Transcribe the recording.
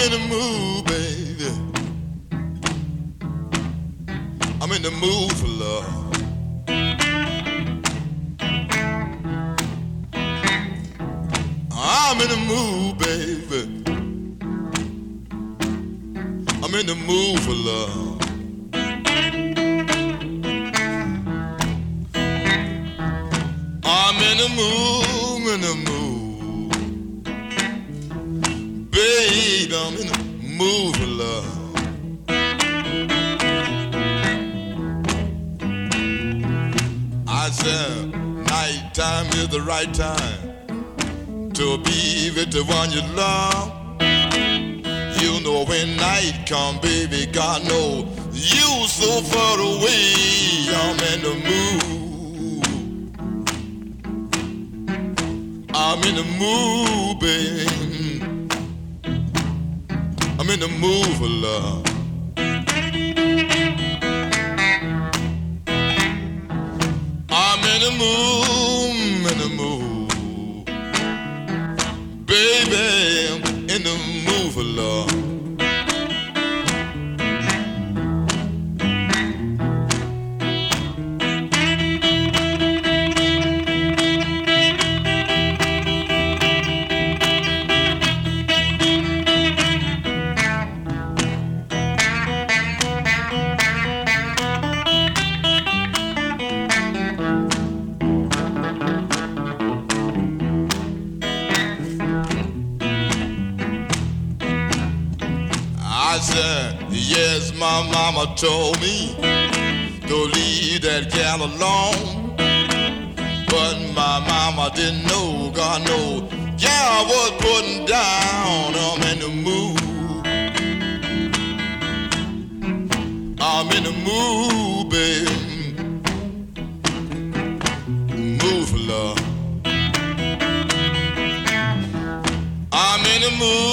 in the mood, baby. I'm in the mood for love. I'm in the mood, baby. I'm in the mood for love. I'm in the mood, in the mood. Baby, I'm in the mood for love. I said, nighttime is the right time to be with the one you love. You know when night come, baby, God know you so far away. I'm in the mood. I'm in the mood, baby. I'm in the mood for love. I'm in the mood, baby, I'm in the mood for love. I said, yes, my mama told me to leave that gal alone. But my mama didn't know, God know, gal was putting down. I'm in the mood. I'm in the mood, baby. Mood for love. I'm in the mood.